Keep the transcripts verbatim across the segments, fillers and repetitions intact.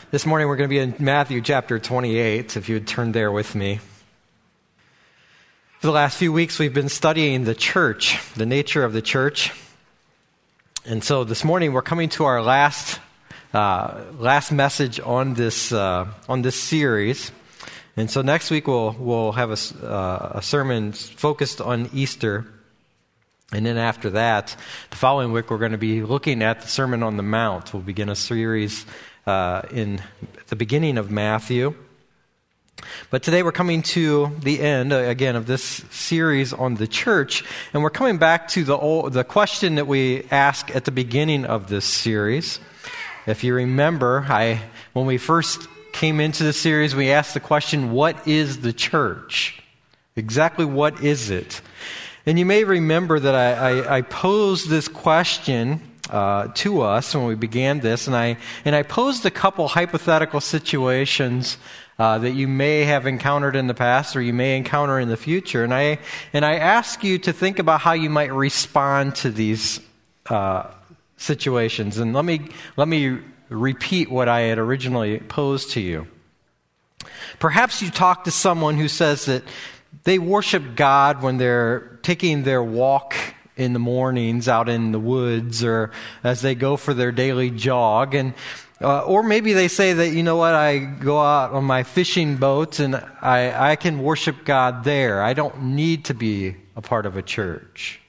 This morning we're going to be in Matthew chapter twenty-eight, if you would turn there with me. For the last few weeks we've been studying the church, the nature of the church. And so this morning we're coming to our last uh, last message on this uh, on this series. And so next week we'll we'll have a, uh, a sermon focused on Easter. And then after that, the following week we're going to be looking at the Sermon on the Mount. We'll begin a series Uh, in the beginning of Matthew. But today we're coming to the end, uh, again, of this series on the church, and we're coming back to the old, the question that we asked at the beginning of this series. If you remember, I when we first came into the series, we asked the question, what is the church? Exactly what is it? And you may remember that I, I, I posed this question Uh, to us when we began this, and I and I posed a couple hypothetical situations uh, that you may have encountered in the past or you may encounter in the future, and I and I ask you to think about how you might respond to these uh, situations. And let me let me repeat what I had originally posed to you. Perhaps you talk to someone who says that they worship God when they're taking their walk in the mornings out in the woods, or as they go for their daily jog, and uh, or maybe they say that, you know what, I go out on my fishing boat and I, I can worship God there. I don't need to be a part of a church.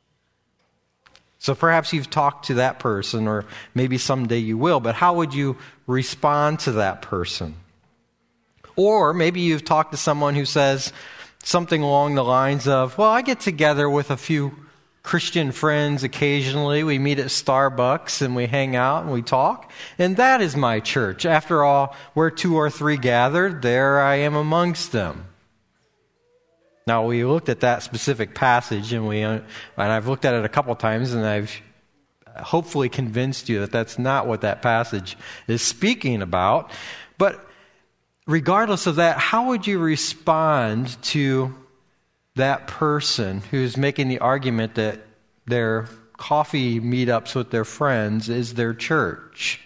So perhaps you've talked to that person, or maybe someday you will, but how would you respond to that person? Or maybe you've talked to someone who says something along the lines of, well, I get together with a few Christian friends occasionally. We meet at Starbucks and we hang out and we talk. And that is my church. After all, where two or three gathered, there I am amongst them. Now, we looked at that specific passage, and we and I've looked at it a couple times, and I've hopefully convinced you that that's not what that passage is speaking about. But regardless of that, how would you respond to that person who's making the argument that their coffee meetups with their friends is their church?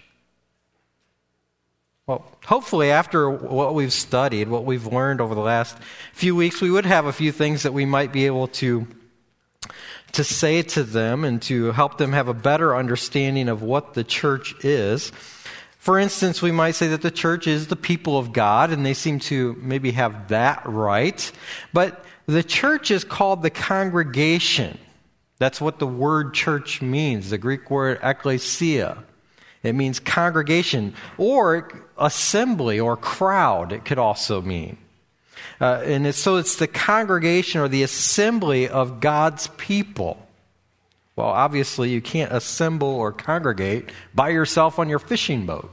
Well, hopefully after what we've studied, what we've learned over the last few weeks, we would have a few things that we might be able to, to say to them and to help them have a better understanding of what the church is. For instance, we might say that the church is the people of God, and they seem to maybe have that right. But the church is called the congregation. That's what the word church means, the Greek word ekklesia. It means congregation, or assembly, or crowd, it could also mean. Uh, and it's, so it's the congregation or the assembly of God's people. Well, obviously you can't assemble or congregate by yourself on your fishing boat.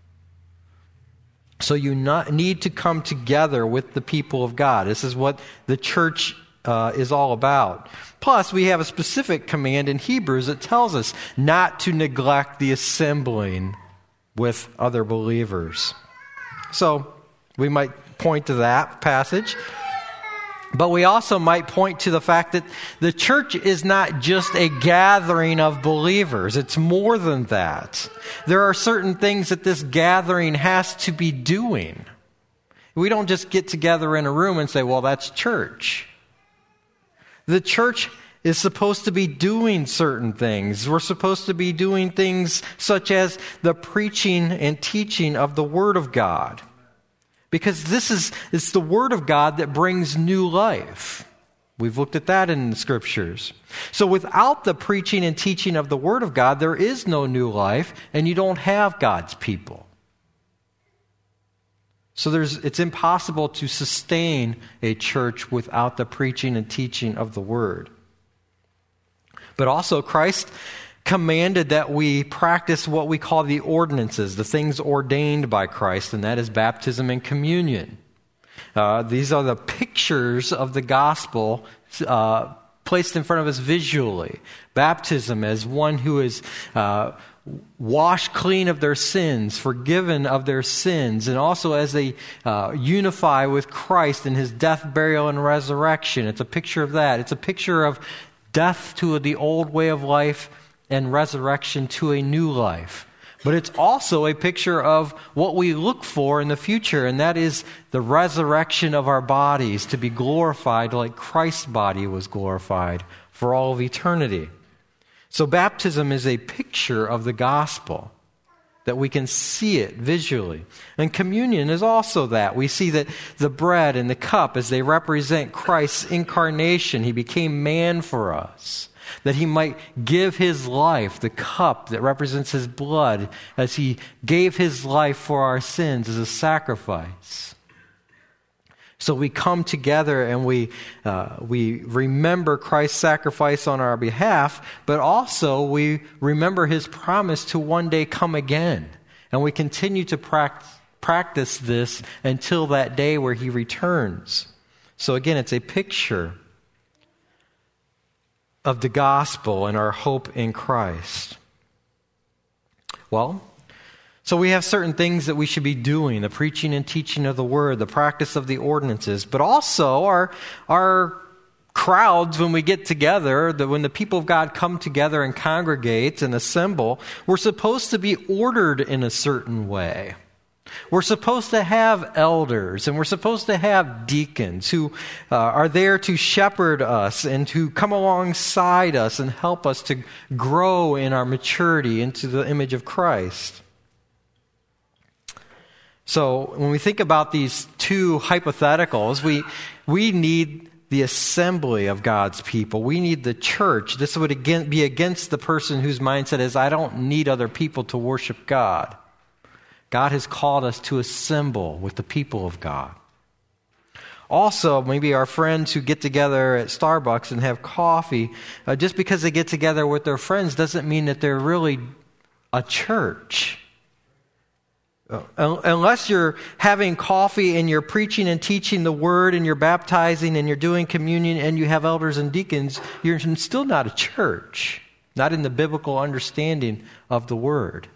So you not need to come together with the people of God. This is what the church uh, is all about. Plus, we have a specific command in Hebrews that tells us not to neglect the assembling with other believers. So we might point to that passage. But we also might point to the fact that the church is not just a gathering of believers. It's more than that. There are certain things that this gathering has to be doing. We don't just get together in a room and say, well, that's church. The church is supposed to be doing certain things. We're supposed to be doing things such as the preaching and teaching of the Word of God. Because this is it's the Word of God that brings new life. We've looked at that in the Scriptures. So without the preaching and teaching of the Word of God, there is no new life, and you don't have God's people. So there's it's impossible to sustain a church without the preaching and teaching of the Word. But also Christ commanded that we practice what we call the ordinances, the things ordained by Christ, and that is baptism and communion. Uh, these are the pictures of the gospel uh, placed in front of us visually. Baptism as one who is uh, washed clean of their sins, forgiven of their sins, and also as they uh, unify with Christ in His death, burial, and resurrection. It's a picture of that. It's a picture of death to the old way of life and resurrection to a new life. But it's also a picture of what we look for in the future, and that is the resurrection of our bodies to be glorified like Christ's body was glorified for all of eternity. So baptism is a picture of the gospel, that we can see it visually. And communion is also that. We see that the bread and the cup, as they represent Christ's incarnation, he became man for us, that he might give his life, the cup that represents his blood, as he gave his life for our sins as a sacrifice. So we come together and we uh, we remember Christ's sacrifice on our behalf, but also we remember his promise to one day come again. And we continue to practice, practice this until that day where he returns. So again, it's a picture of the gospel and our hope in Christ. Well, so we have certain things that we should be doing, the preaching and teaching of the word, the practice of the ordinances, but also our, our crowds when we get together, the, when the people of God come together and congregate and assemble, we're supposed to be ordered in a certain way. We're supposed to have elders and we're supposed to have deacons who uh, are there to shepherd us and to come alongside us and help us to grow in our maturity into the image of Christ. So when we think about these two hypotheticals, we we need the assembly of God's people. We need the church. This would again be against the person whose mindset is, I don't need other people to worship God. God has called us to assemble with the people of God. Also, maybe our friends who get together at Starbucks and have coffee, uh, just because they get together with their friends doesn't mean that they're really a church. Unless you're having coffee and you're preaching and teaching the word and you're baptizing and you're doing communion and you have elders and deacons, you're still not a church, not in the biblical understanding of the word.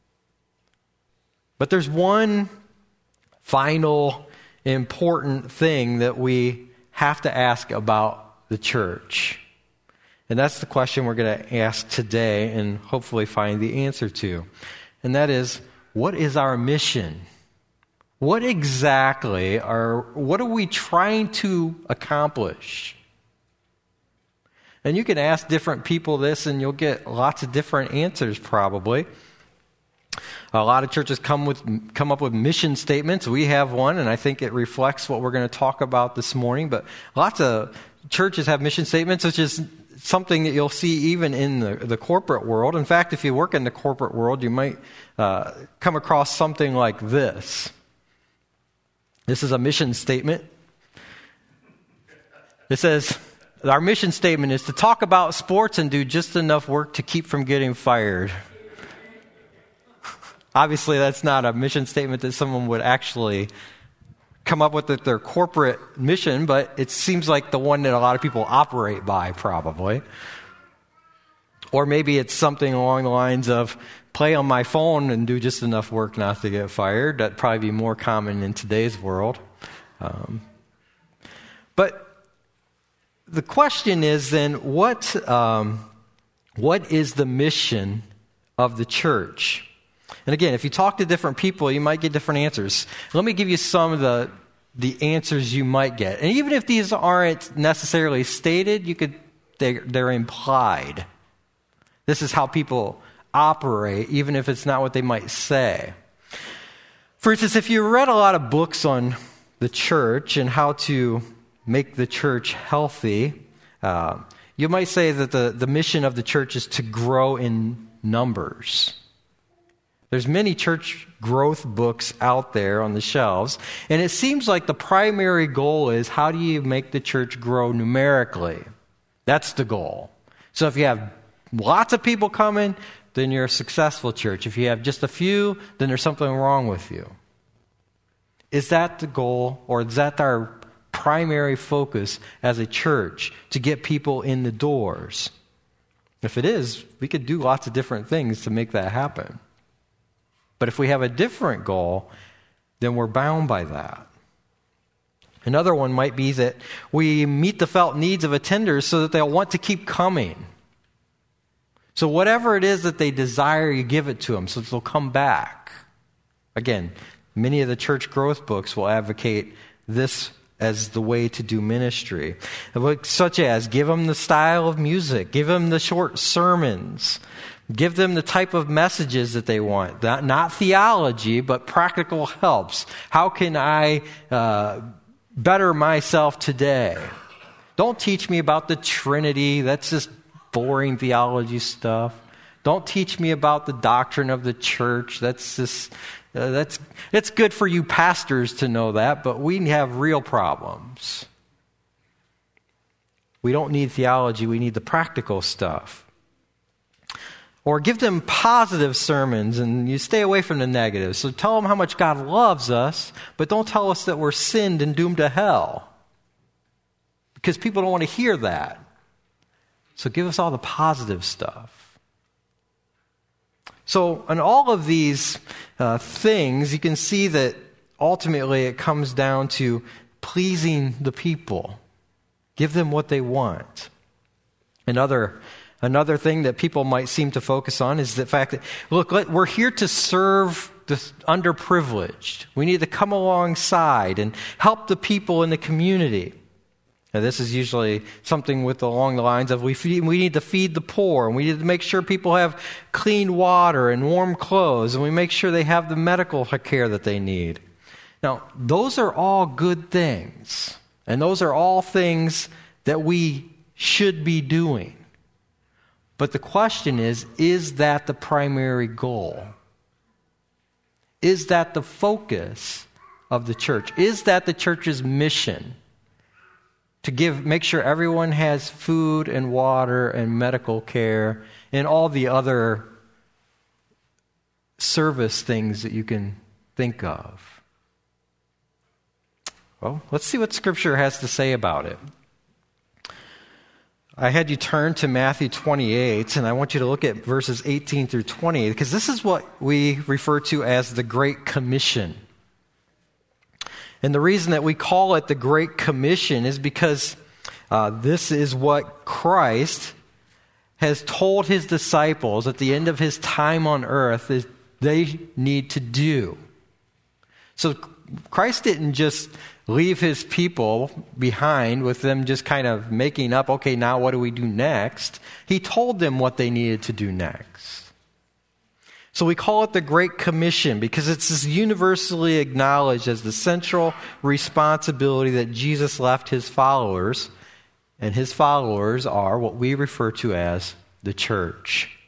But there's one final important thing that we have to ask about the church. And that's the question we're going to ask today and hopefully find the answer to. And that is, what is our mission? What exactly are, what are we trying to accomplish? And you can ask different people this and you'll get lots of different answers probably. A lot of churches come with come up with mission statements. We have one, and I think it reflects what we're going to talk about this morning. But lots of churches have mission statements, which is something that you'll see even in the, the corporate world. In fact, if you work in the corporate world, you might uh, come across something like this. This is a mission statement. It says, our mission statement is to talk about sports and do just enough work to keep from getting fired. Obviously, that's not a mission statement that someone would actually come up with at their corporate mission, but it seems like the one that a lot of people operate by, probably. Or maybe it's something along the lines of play on my phone and do just enough work not to get fired. That'd probably be more common in today's world. Um, but the question is then, what um, what is the mission of the church? And again, if you talk to different people, you might get different answers. Let me give you some of the the answers you might get. And even if these aren't necessarily stated, you could they, they're implied. This is how people operate, even if it's not what they might say. For instance, if you read a lot of books on the church and how to make the church healthy, uh, you might say that the, the mission of the church is to grow in numbers. There's many church growth books out there on the shelves, and it seems like the primary goal is how do you make the church grow numerically? That's the goal. So if you have lots of people coming, then you're a successful church. If you have just a few, then there's something wrong with you. Is that the goal, or is that our primary focus as a church, to get people in the doors? If it is, we could do lots of different things to make that happen. But if we have a different goal, then we're bound by that. Another one might be that we meet the felt needs of attenders so that they'll want to keep coming. So whatever it is that they desire, you give it to them so they'll come back. Again, many of the church growth books will advocate this as the way to do ministry, such as give them the style of music, give them the short sermons, give them the type of messages that they want. Not, not theology, but practical helps. How can I uh, better myself today? Don't teach me about the Trinity. That's just boring theology stuff. Don't teach me about the doctrine of the church. That's just uh, that's it's good for you pastors to know that, but we have real problems. We don't need theology. We need the practical stuff. Or give them positive sermons, and you stay away from the negatives. So tell them how much God loves us, but don't tell us that we're sinned and doomed to hell, because people don't want to hear that. So give us all the positive stuff. So in all of these uh, things, you can see that ultimately it comes down to pleasing the people. Give them what they want. Another, another thing that people might seem to focus on is the fact that, look, we're here to serve the underprivileged. We need to come alongside and help the people in the community. Now, this is usually something with along the lines of we feed, we need to feed the poor, and we need to make sure people have clean water and warm clothes, and we make sure they have the medical care that they need. Now, those are all good things, and those are all things that we should be doing. But the question is, is that the primary goal? Is that the focus of the church? Is that the church's mission? To give, make sure everyone has food and water and medical care and all the other service things that you can think of. Well, let's see what Scripture has to say about it. I had you turn to Matthew twenty-eight, and I want you to look at verses eighteen through twenty, because this is what we refer to as the Great Commission. And the reason that we call it the Great Commission is because uh, this is what Christ has told his disciples at the end of his time on earth is they need to do. So Christ didn't just leave his people behind with them just kind of making up, okay, now what do we do next? He told them what they needed to do next. So we call it the Great Commission because it's universally acknowledged as the central responsibility that Jesus left his followers, and his followers are what we refer to as the church.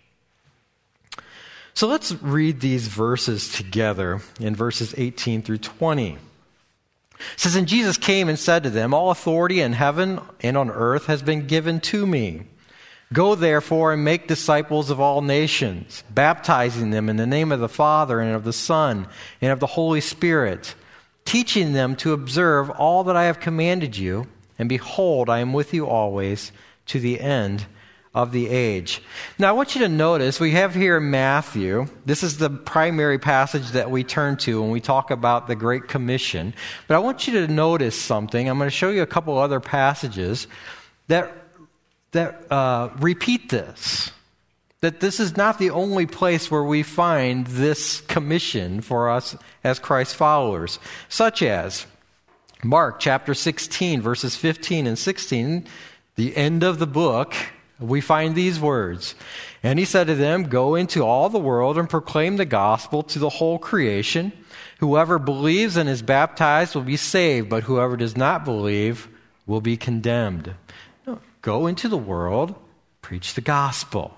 So let's read these verses together in verses eighteen through twenty. It says, "And Jesus came and said to them, 'All authority in heaven and on earth has been given to me. Go therefore and make disciples of all nations, baptizing them in the name of the Father and of the Son and of the Holy Spirit, teaching them to observe all that I have commanded you. And behold, I am with you always to the end of the age.'" Now I want you to notice, we have here in Matthew, this is the primary passage that we turn to when we talk about the Great Commission. But I want you to notice something. I'm going to show you a couple other passages that that uh, repeat this. That this is not the only place where we find this commission for us as Christ followers. Such as Mark chapter sixteen, verses fifteen and sixteen, the end of the book, we find these words. "And he said to them, 'Go into all the world and proclaim the gospel to the whole creation. Whoever believes and is baptized will be saved, but whoever does not believe will be condemned.'" Go into the world, preach the gospel.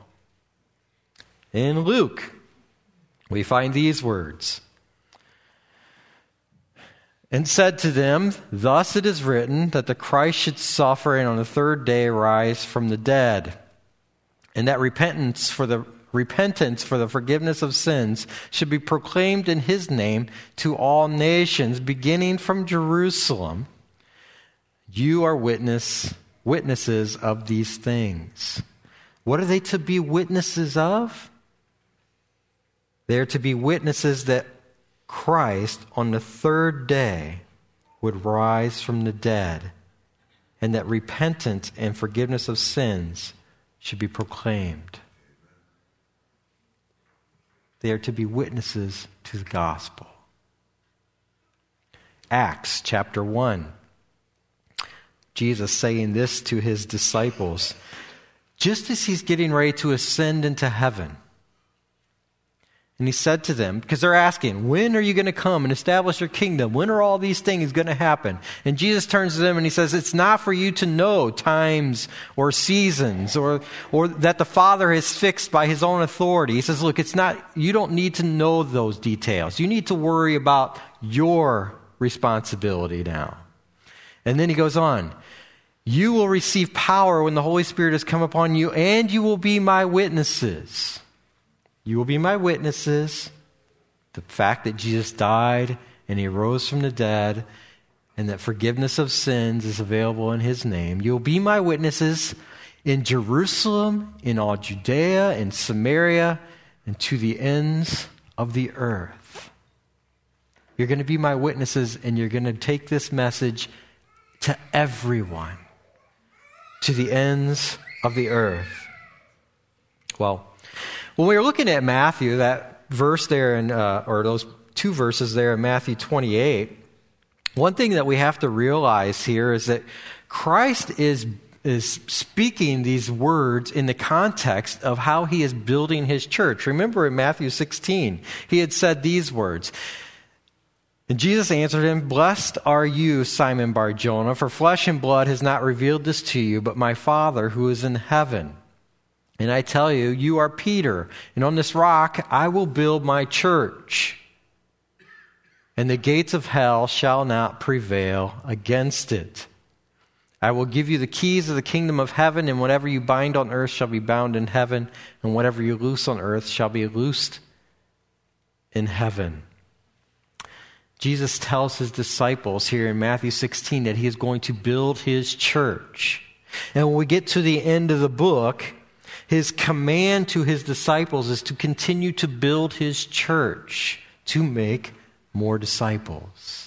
In Luke, we find these words. "And said to them, 'Thus it is written that the Christ should suffer and on the third day rise from the dead, and that repentance for the repentance for the forgiveness of sins should be proclaimed in his name to all nations, beginning from Jerusalem. You are witness witnesses of these things.'" What are they to be witnesses of? They are to be witnesses that Christ on the third day would rise from the dead, and that repentance and forgiveness of sins should be proclaimed. They are to be witnesses to the gospel. Acts chapter one. Jesus saying this to his disciples, just as he's getting ready to ascend into heaven. And he said to them, because they're asking, when are you going to come and establish your kingdom? When are all these things going to happen? And Jesus turns to them and he says, it's not for you to know times or seasons or, or that the Father has fixed by his own authority. He says, look, it's not, you don't need to know those details. You need to worry about your responsibility now. And then he goes on, you will receive power when the Holy Spirit has come upon you, and you will be my witnesses. You will be my witnesses. The fact that Jesus died and he rose from the dead and that forgiveness of sins is available in his name. You'll be my witnesses in Jerusalem, in all Judea and Samaria, and to the ends of the earth. You're going to be my witnesses, and you're going to take this message to everyone, to the ends of the earth. Well, when we were looking at Matthew, that verse there, in, uh, or those two verses there in Matthew twenty-eight, one thing that we have to realize here is that Christ is, is speaking these words in the context of how he is building his church. Remember in Matthew sixteen, he had said these words, and Jesus answered him, blessed are you, Simon Bar-Jonah, for flesh and blood has not revealed this to you, but my Father who is in heaven. And I tell you, you are Peter, and on this rock I will build my church, and the gates of hell shall not prevail against it. I will give you the keys of the kingdom of heaven, and whatever you bind on earth shall be bound in heaven, and whatever you loose on earth shall be loosed in heaven. Jesus tells his disciples here in Matthew sixteen that he is going to build his church. And when we get to the end of the book, his command to his disciples is to continue to build his church, to make more disciples.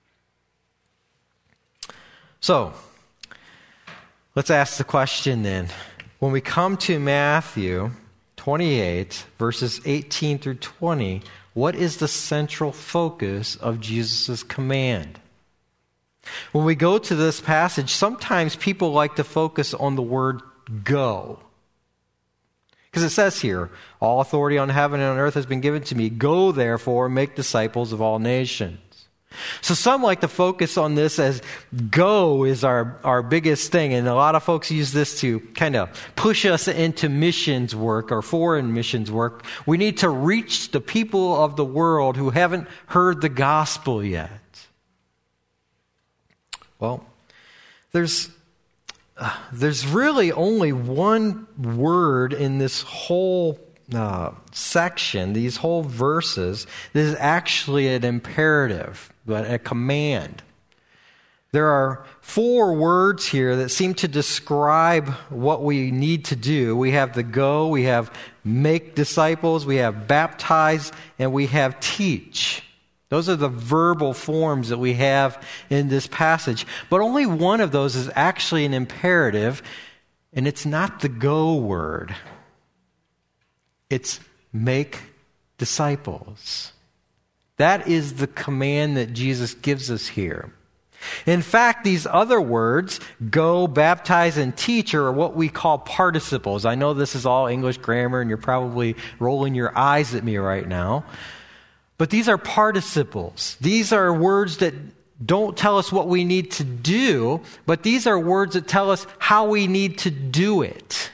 So, let's ask the question then. When we come to Matthew twenty-eight, verses eighteen through twenty, what is the central focus of Jesus' command? When we go to this passage, sometimes people like to focus on the word go. Because it says here, all authority on heaven and on earth has been given to me. Go, therefore, and make disciples of all nations. So some like to focus on this as go is our, our biggest thing. And a lot of folks use this to kind of push us into missions work or foreign missions work. We need to reach the people of the world who haven't heard the gospel yet. Well, there's uh, there's really only one word in this whole uh, section, these whole verses, that is actually an imperative, but a command. There are four words here that seem to describe what we need to do. We have the go, we have make disciples, we have baptize, and we have teach. Those are the verbal forms that we have in this passage. But only one of those is actually an imperative, and it's not the go word. It's make disciples. That is the command that Jesus gives us here. In fact, these other words, go, baptize, and teach, are what we call participles. I know this is all English grammar, and you're probably rolling your eyes at me right now. But these are participles. These are words that don't tell us what we need to do, but these are words that tell us how we need to do it.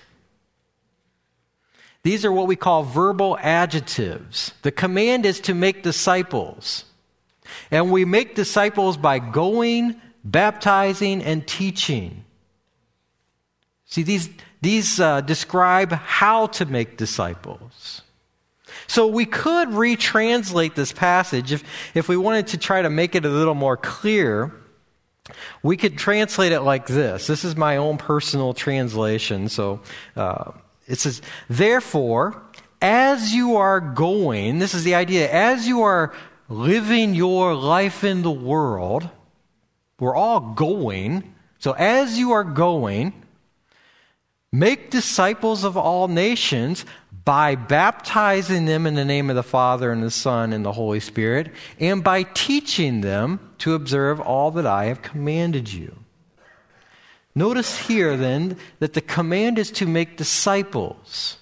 These are what we call verbal adjectives. The command is to make disciples. And we make disciples by going, baptizing, and teaching. See, these, these uh, describe how to make disciples. So we could retranslate this passage if, if we wanted to try to make it a little more clear. We could translate it like this. This is my own personal translation. So uh, it says, therefore, as you are going, this is the idea, as you are living your life in the world, we're all going. So as you are going, make disciples of all nations, by baptizing them in the name of the Father and the Son and the Holy Spirit, and by teaching them to observe all that I have commanded you. Notice here then that the command is to make disciples.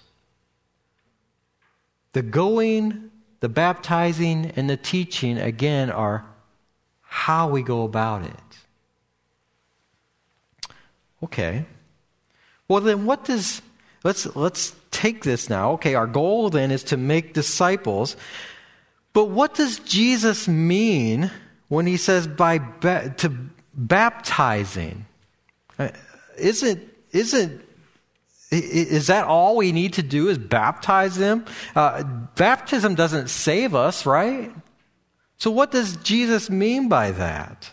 The going, the baptizing, and the teaching, again, are how we go about it. Okay. Well, then what does, let's, let's take this now. Okay, our goal then is to make disciples. But what does Jesus mean when he says by ba- to baptizing? Isn't, isn't, is that all we need to do is baptize them? Uh, baptism doesn't save us, right? So what does Jesus mean by that?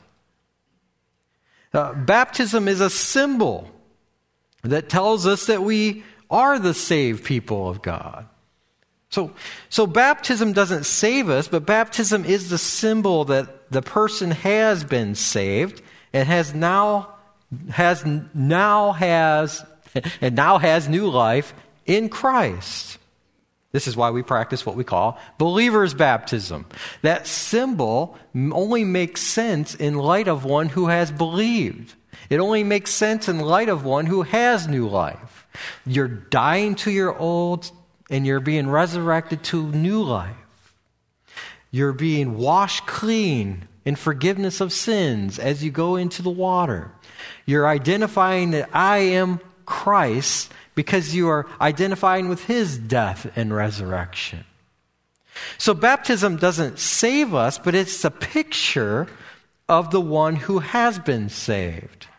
Uh, baptism is a symbol that tells us that we are the saved people of God. So, so baptism doesn't save us, but baptism is the symbol that the person has been saved and has now has now has and now has new life in Christ. This is why we practice what we call believer's baptism. That symbol only makes sense in light of one who has believed. It only makes sense in light of one who has new life. You're dying to your old and you're being resurrected to new life. You're being washed clean in forgiveness of sins as you go into the water. You're identifying that I am Christ because you are identifying with his death and resurrection. So baptism doesn't save us, but it's a picture of the one who has been saved.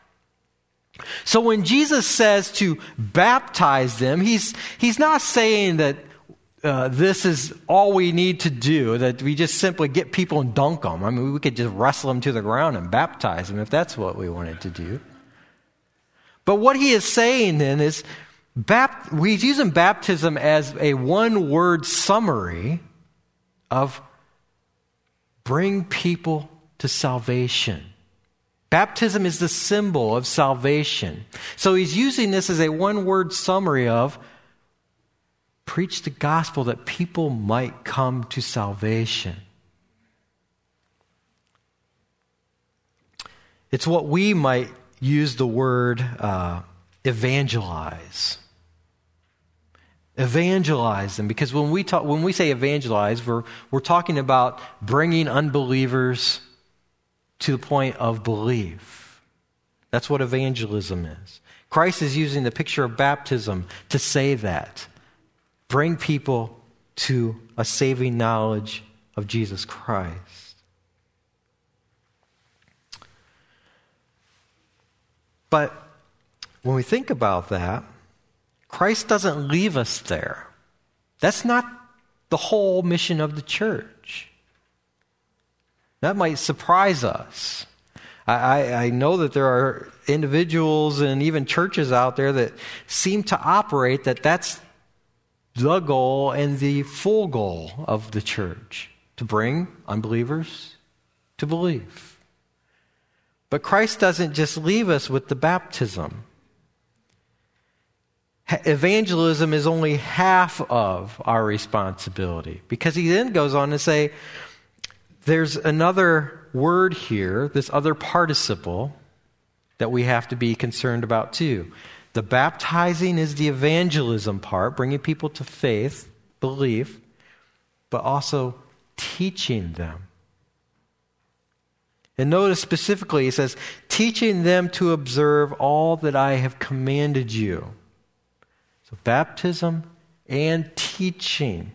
So when Jesus says to baptize them, he's, he's not saying that uh, this is all we need to do, that we just simply get people and dunk them. I mean, we could just wrestle them to the ground and baptize them if that's what we wanted to do. But what he is saying then is, Bapt- he's using baptism as a one-word summary of bring people to salvation. Baptism is the symbol of salvation. So he's using this as a one-word summary of preach the gospel that people might come to salvation. It's what we might use the word uh, evangelize. Evangelize them, because when we talk, when we say evangelize, we're we're talking about bringing unbelievers to the point of belief. That's what evangelism is. Christ is using the picture of baptism to say that. Bring people to a saving knowledge of Jesus Christ. But when we think about that, Christ doesn't leave us there. That's not the whole mission of the church. That might surprise us. I, I, I know that there are individuals and even churches out there that seem to operate that that's the goal and the full goal of the church, to bring unbelievers to believe. But Christ doesn't just leave us with the baptism. Evangelism is only half of our responsibility, because he then goes on to say there's another word here, this other participle that we have to be concerned about too. The baptizing is the evangelism part, bringing people to faith, belief, but also teaching them. And notice specifically, he says, teaching them to observe all that I have commanded you. So baptism and teaching.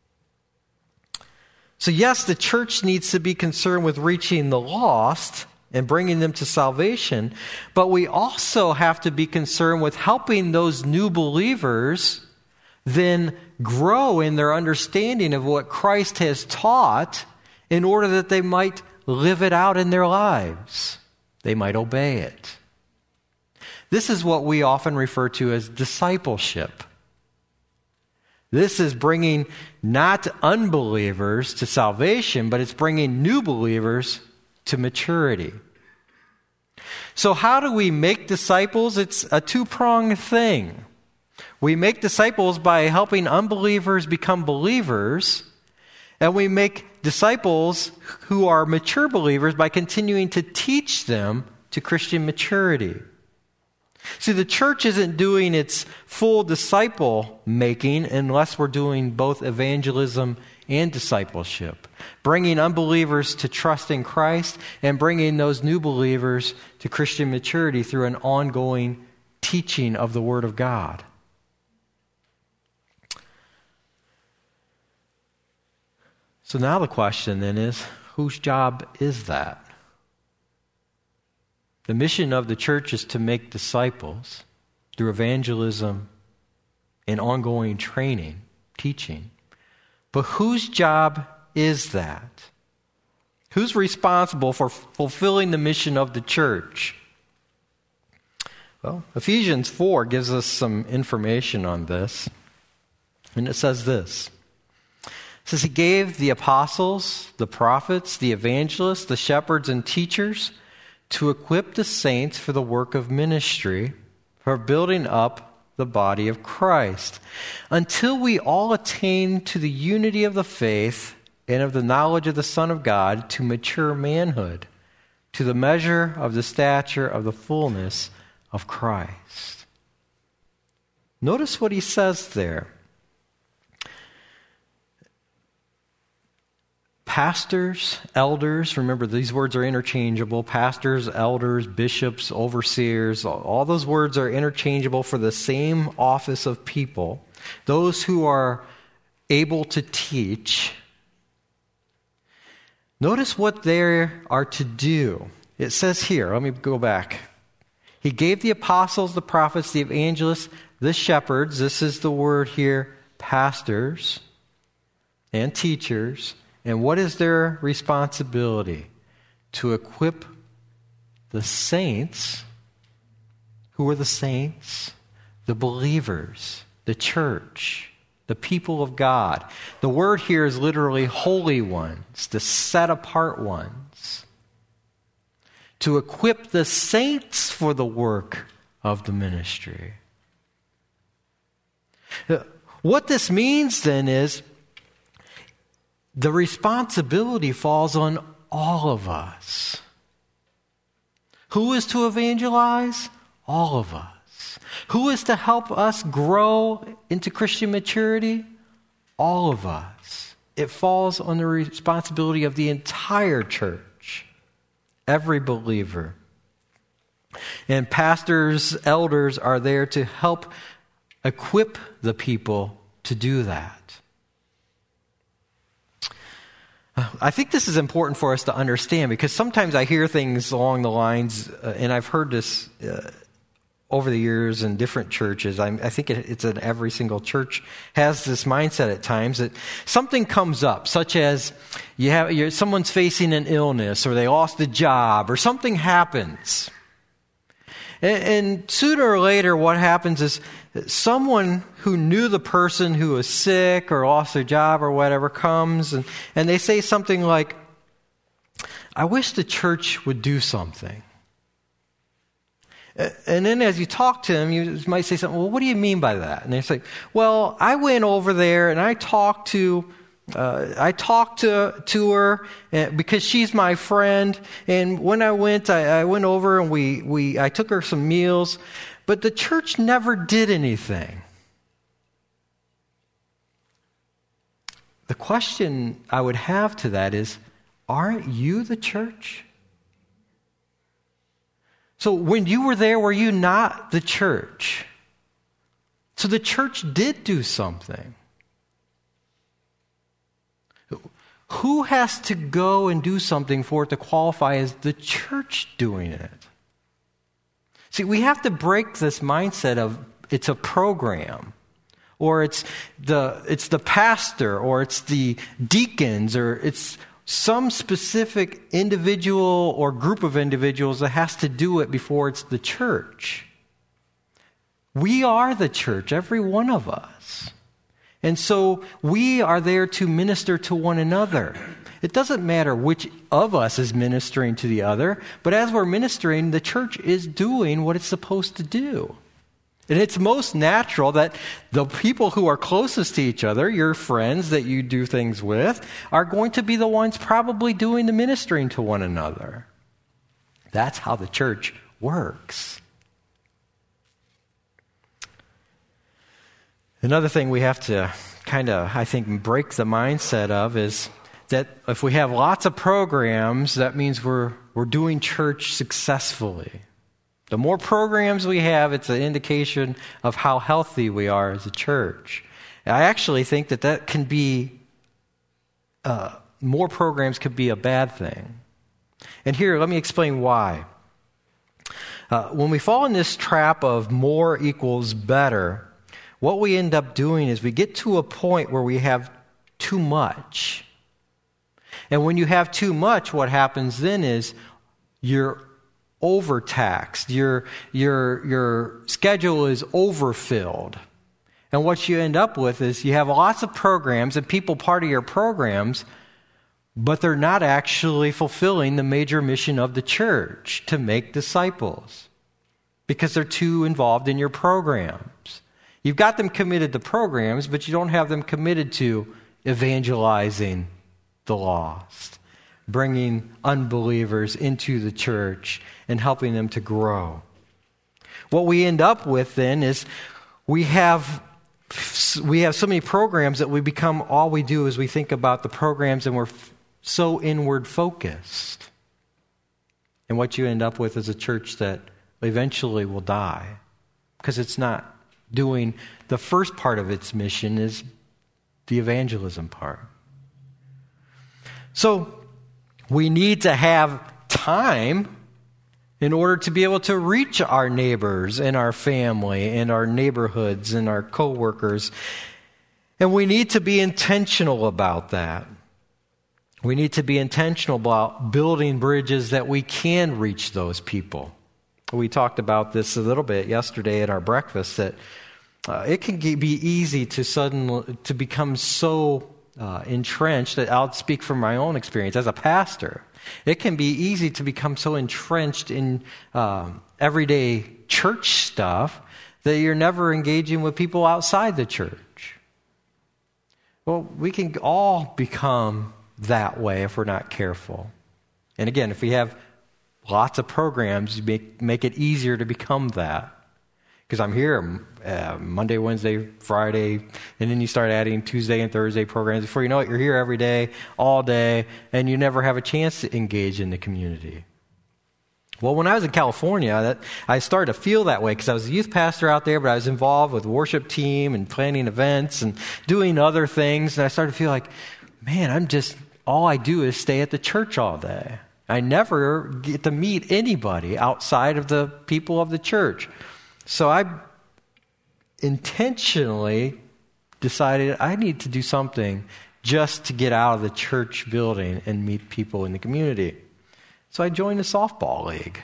So yes, the church needs to be concerned with reaching the lost and bringing them to salvation, but we also have to be concerned with helping those new believers then grow in their understanding of what Christ has taught in order that they might live it out in their lives. They might obey it. This is what we often refer to as discipleship. This is bringing not unbelievers to salvation, but it's bringing new believers to maturity. So how do we make disciples? It's a two-pronged thing. We make disciples by helping unbelievers become believers, and we make disciples who are mature believers by continuing to teach them to Christian maturity. See, the church isn't doing its full disciple making unless we're doing both evangelism and discipleship, bringing unbelievers to trust in Christ and bringing those new believers to Christian maturity through an ongoing teaching of the Word of God. So now the question then is, whose job is that? The mission of the church is to make disciples through evangelism and ongoing training, teaching. But whose job is that? Who's responsible for fulfilling the mission of the church? Well, Ephesians four gives us some information on this. And it says this. It says, He gave the apostles, the prophets, the evangelists, the shepherds, and teachers to equip the saints for the work of ministry, for building up the body of Christ, until we all attain to the unity of the faith and of the knowledge of the Son of God, to mature manhood, to the measure of the stature of the fullness of Christ. Notice what he says there. Pastors, elders, remember these words are interchangeable. Pastors, elders, bishops, overseers, all those words are interchangeable for the same office of people. Those who are able to teach. Notice what they are to do. It says here, let me go back. He gave the apostles, the prophets, the evangelists, the shepherds. This is the word here, pastors and teachers. And what is their responsibility? To equip the saints. Who are the saints? The believers, the church, the people of God. The word here is literally holy ones, the set apart ones. To equip the saints for the work of the ministry. What this means then is, the responsibility falls on all of us. Who is to evangelize? All of us. Who is to help us grow into Christian maturity? All of us. It falls on the responsibility of the entire church, every believer. And pastors, elders are there to help equip the people to do that. I think this is important for us to understand, because sometimes I hear things along the lines, uh, and I've heard this uh, over the years in different churches. I, I think it, it's in every single church has this mindset at times that something comes up, such as you have you're, someone's facing an illness, or they lost a job, or something happens. And, and sooner or later, what happens is someone who knew the person who was sick or lost their job or whatever comes and, and they say something like, I wish the church would do something. And then as you talk to them, you might say something, well, what do you mean by that? And they say, well, I went over there and I talked to Uh, I talked to to her uh, because she's my friend, and when I went, I, I went over and we, we I took her some meals, but the church never did anything. The question I would have to that is, aren't you the church? So when you were there, were you not the church? So the church did do something. Who has to go and do something for it to qualify as the church doing it? See, we have to break this mindset of it's a program, or it's the it's the pastor, or it's the deacons, or it's some specific individual or group of individuals that has to do it before it's the church. We are the church, every one of us. And so we are there to minister to one another. It doesn't matter which of us is ministering to the other, but as we're ministering, the church is doing what it's supposed to do. And it's most natural that the people who are closest to each other, your friends that you do things with, are going to be the ones probably doing the ministering to one another. That's how the church works. Another thing we have to kind of, I think, break the mindset of is that if we have lots of programs, that means we're we're doing church successfully. The more programs we have, it's an indication of how healthy we are as a church. I actually think that that can be, uh, more programs could be a bad thing. And here, let me explain why. Uh, when we fall in this trap of more equals better, what we end up doing is we get to a point where we have too much. And when you have too much, what happens then is you're overtaxed. Your, your, your schedule is overfilled. And what you end up with is you have lots of programs and people part of your programs, but they're not actually fulfilling the major mission of the church to make disciples because they're too involved in your programs. You've got them committed to programs, but you don't have them committed to evangelizing the lost, bringing unbelievers into the church and helping them to grow. What we end up with then is we have we have so many programs that we become, all we do is we think about the programs and we're so inward focused. And what you end up with is a church that eventually will die because it's not doing the first part of its mission, is the evangelism part. So we need to have time in order to be able to reach our neighbors and our family and our neighborhoods and our coworkers. And we need to be intentional about that. We need to be intentional about building bridges that we can reach those people. We talked about this a little bit yesterday at our breakfast, that uh, it can be easy to suddenly to become so uh, entrenched. That I'll speak from my own experience as a pastor. It can be easy to become so entrenched in um, everyday church stuff that you're never engaging with people outside the church. Well, we can all become that way if we're not careful. And again, if we have lots of programs, you make, make it easier to become that. Because I'm here uh, Monday, Wednesday, Friday, and then you start adding Tuesday and Thursday programs. Before you know it, you're here every day, all day, and you never have a chance to engage in the community. Well, when I was in California, that, I started to feel that way because I was a youth pastor out there, but I was involved with the worship team and planning events and doing other things, and I started to feel like, man, I'm just, all I do is stay at the church all day. I never get to meet anybody outside of the people of the church. So I intentionally decided I need to do something just to get out of the church building and meet people in the community. So I joined the softball league.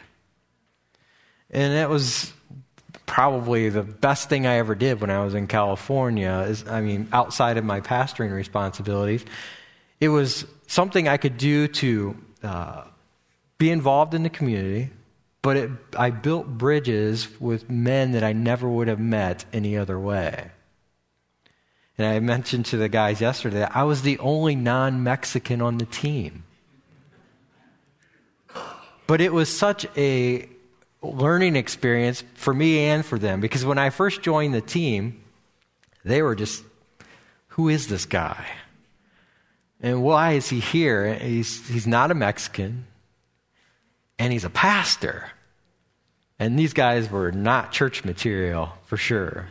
And it was probably the best thing I ever did when I was in California. Is, I mean, outside of my pastoring responsibilities, it was something I could do to uh, be involved in the community. But it, I built bridges with men that I never would have met any other way. And I mentioned to the guys yesterday that I was the only non-Mexican on the team. But it was such a learning experience for me and for them. Because when I first joined the team, they were just, who is this guy? And why is he here? He's, he's not a Mexican. And he's a pastor. And these guys were not church material, for sure.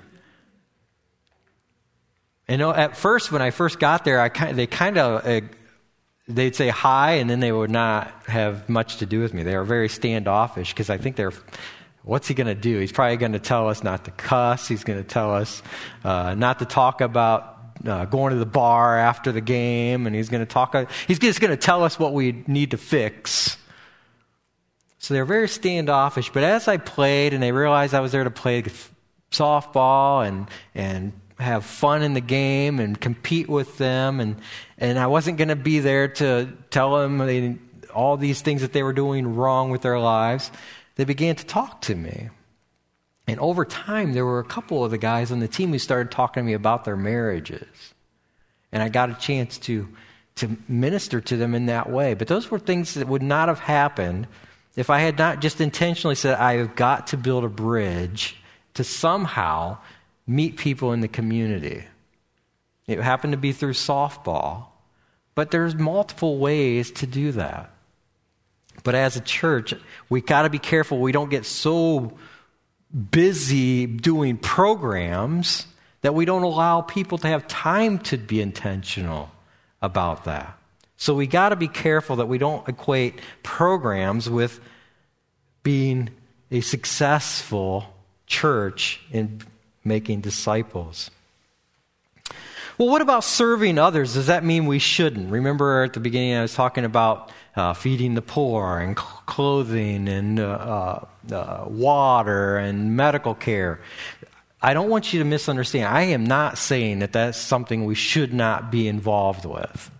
And at first, when I first got there, I kind, they kind of, uh, they'd say hi, and then they would not have much to do with me. They were very standoffish, because I think they're, what's he going to do? He's probably going to tell us not to cuss. He's going to tell us uh, not to talk about uh, going to the bar after the game, and he's going to talk, he's just going to tell us what we need to fix. So they were very standoffish, but as I played and they realized I was there to play softball and and have fun in the game and compete with them, and, and I wasn't going to be there to tell them they, all these things that they were doing wrong with their lives, they began to talk to me. And over time, there were a couple of the guys on the team who started talking to me about their marriages. And I got a chance to, to minister to them in that way. But those were things that would not have happened if I had not just intentionally said, I have got to build a bridge to somehow meet people in the community. It happened to be through softball, but there's multiple ways to do that. But as a church, we got to be careful we don't get so busy doing programs that we don't allow people to have time to be intentional about that. So we got to be careful that we don't equate programs with being a successful church in making disciples. Well, what about serving others? Does that mean we shouldn't? Remember at the beginning I was talking about uh, feeding the poor and cl- clothing and uh, uh, uh, water and medical care. I don't want you to misunderstand. I am not saying that that's something we should not be involved with.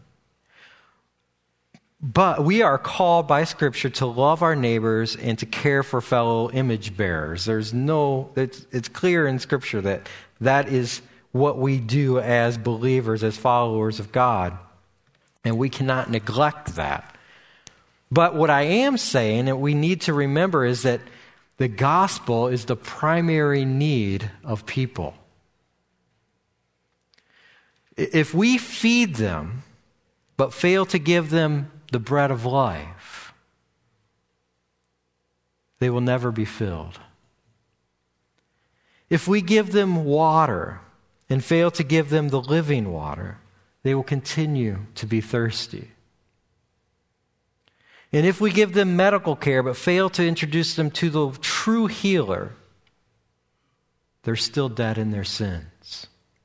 But we are called by Scripture to love our neighbors and to care for fellow image bearers. There's no, it's, it's clear in Scripture that that is what we do as believers, as followers of God. And we cannot neglect that. But what I am saying that we need to remember is that the gospel is the primary need of people. If we feed them, but fail to give them the bread of life, they will never be filled. If we give them water and fail to give them the living water, they will continue to be thirsty. And if we give them medical care but fail to introduce them to the true healer, they're still dead in their sins.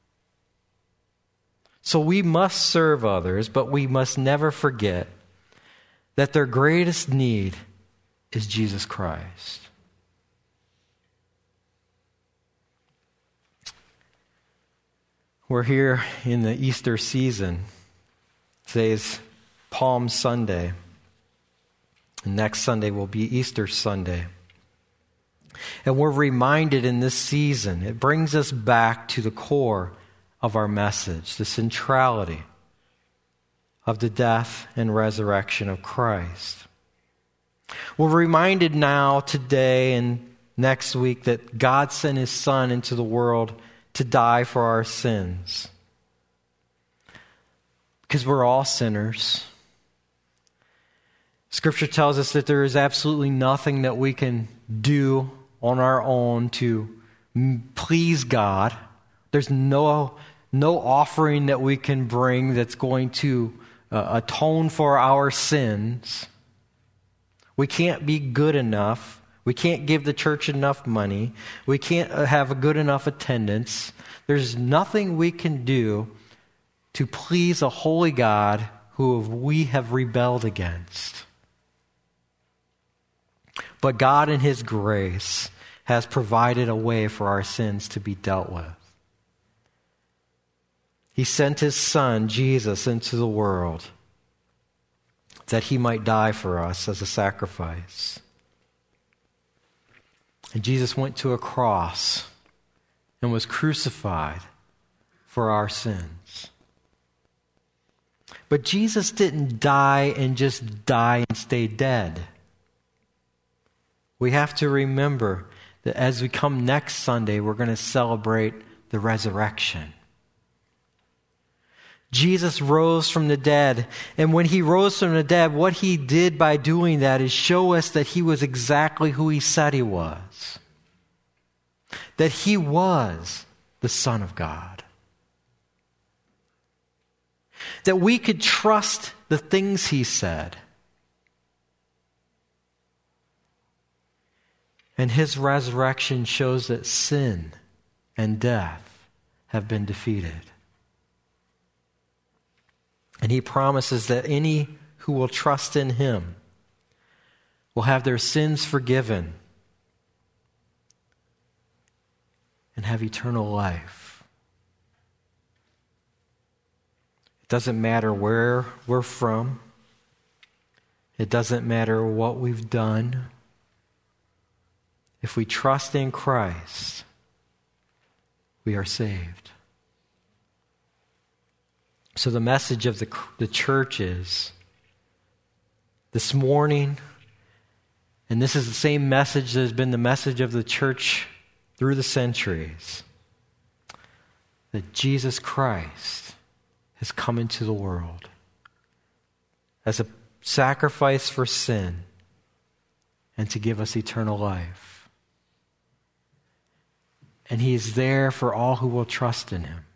So we must serve others, but we must never forget that their greatest need is Jesus Christ. We're here in the Easter season. Today is Palm Sunday. And next Sunday will be Easter Sunday. And we're reminded in this season, it brings us back to the core of our message, the centrality of the death and resurrection of Christ. We're reminded now, today and next week, that God sent His Son into the world to die for our sins. Because we're all sinners. Scripture tells us that there is absolutely nothing that we can do on our own to please God. There's no, no offering that we can bring that's going to uh, atone for our sins. We can't be good enough. We can't give the church enough money. We can't have a good enough attendance. There's nothing we can do to please a holy God who we have rebelled against. But God in His grace has provided a way for our sins to be dealt with. He sent His Son, Jesus, into the world that He might die for us as a sacrifice. And Jesus went to a cross and was crucified for our sins. But Jesus didn't die and just die and stay dead. We have to remember that as we come next Sunday, we're going to celebrate the resurrection. Jesus rose from the dead, and when He rose from the dead, what He did by doing that is show us that He was exactly who He said He was. That He was the Son of God. That we could trust the things He said. And His resurrection shows that sin and death have been defeated. And He promises that any who will trust in Him will have their sins forgiven and have eternal life. It doesn't matter where we're from. It doesn't matter what we've done. if we trust in Christ, we are saved. So the message of the, the church is, this morning, and this is the same message that has been the message of the church through the centuries, that Jesus Christ has come into the world as a sacrifice for sin and to give us eternal life. And He is there for all who will trust in Him.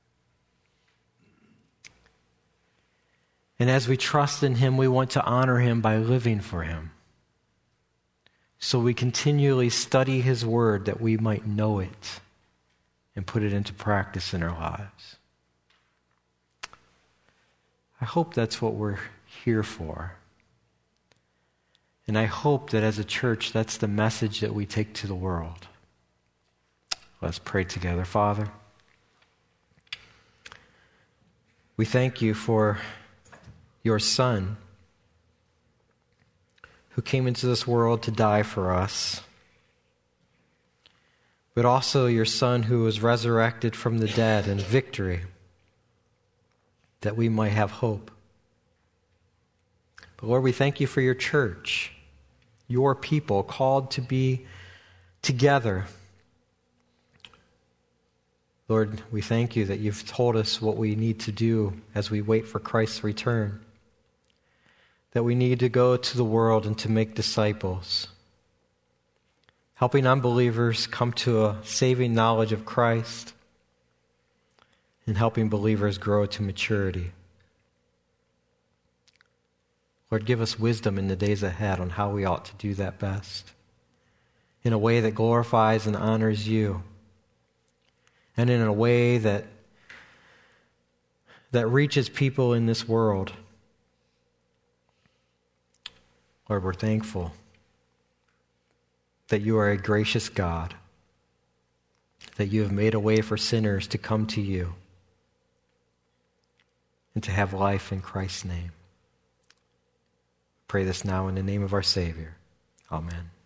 And as we trust in Him, we want to honor Him by living for Him. So we continually study His Word that we might know it and put it into practice in our lives. I hope that's what we're here for. And I hope that as a church, that's the message that we take to the world. Let's pray together. Father, we thank You for Your Son, who came into this world to die for us, but also Your Son who was resurrected from the dead in victory, that we might have hope. But Lord, we thank You for Your church, Your people called to be together. Lord, we thank You that You've told us what we need to do as we wait for Christ's return. That we need to go to the world and to make disciples, helping unbelievers come to a saving knowledge of Christ and helping believers grow to maturity. Lord, give us wisdom in the days ahead on how we ought to do that best, in a way that glorifies and honors You, and in a way that, that reaches people in this world. Lord, we're thankful that You are a gracious God, that You have made a way for sinners to come to You and to have life in Christ's name. Pray this now in the name of our Savior. Amen.